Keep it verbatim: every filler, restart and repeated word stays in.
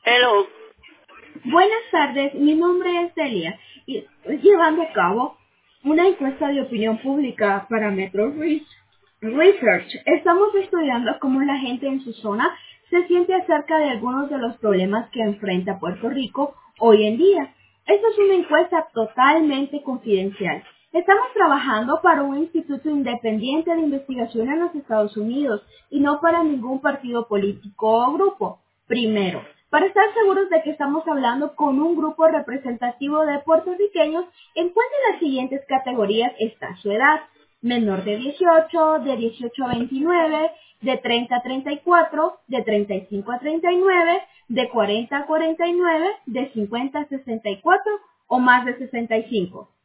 Hello. Buenas tardes, mi nombre es Delia y estoy llevando a cabo una encuesta de opinión pública para Metro Re- Research. Estamos estudiando cómo la gente en su zona se siente acerca de algunos de los problemas que enfrenta Puerto Rico hoy en día. Esta es una encuesta totalmente confidencial. Estamos trabajando para un instituto independiente de investigación en los Estados Unidos y no para ningún partido político o grupo. Primero, para estar seguros de que estamos hablando con un grupo representativo de puertorriqueños, en cuál de las siguientes categorías está su edad: menor de dieciocho, de dieciocho a veintinueve, de treinta a treinta y cuatro, de treinta y cinco a treinta y nueve, de cuarenta a cuarenta y nueve, de cincuenta a sesenta y cuatro o más de sesenta y cinco.